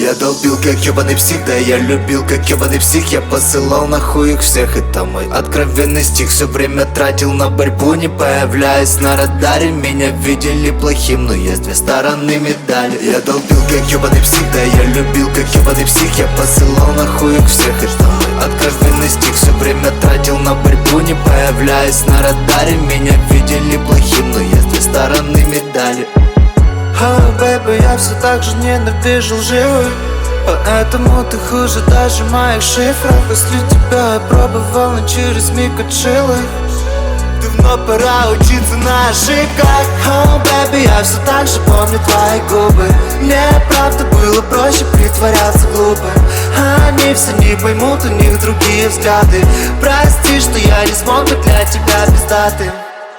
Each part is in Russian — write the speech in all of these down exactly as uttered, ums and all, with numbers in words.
Я долбил как ёбаный псих, да я любил как ёбаный псих. Я посылал нахуй их всех, это мой откровенный стих. Все время тратил на борьбу, не появляясь на радаре. Меня видели плохим, но есть две стороны медали. Я долбил как ёбаный псих, да я любил как ёбаный псих. Я посылал нахуй их всех, это мой откровенный стих. Все время тратил на борьбу, не появляясь на радаре. Меня видели плохим, но есть две стороны медали. Oh, baby, я все так же ненавижу лживых, поэтому ты хуже даже моих шифров. После тебя я пробовал, но через миг отшил их. Давно пора учиться на ошибках. Oh, baby, я все так же помню твои губы. Мне правда было проще притворяться глупо. Они все не поймут, у них другие взгляды. Прости, что я не смог быть для тебя пиздатым.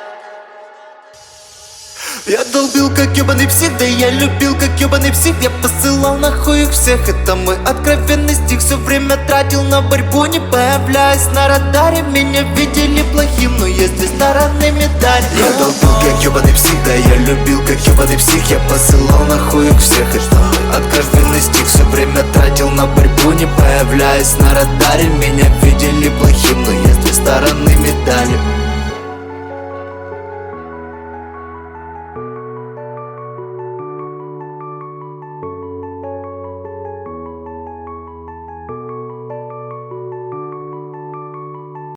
Я долбил как ёбаный псих, да я любил как ёбаный псих. Я посылал нахуй их всех, это мой откровенный стих. Все время тратил на борьбу, не появляясь на радаре. Меня видели плохим, но есть две стороны медали. Я долбил как ёбаный псих, да я любил как ёбаный псих. Я посылал нахуй их всех, это мой откровенный стих. Все время тратил на борьбу, не появляясь на радаре. Меня видели плохим, но есть две стороны медали.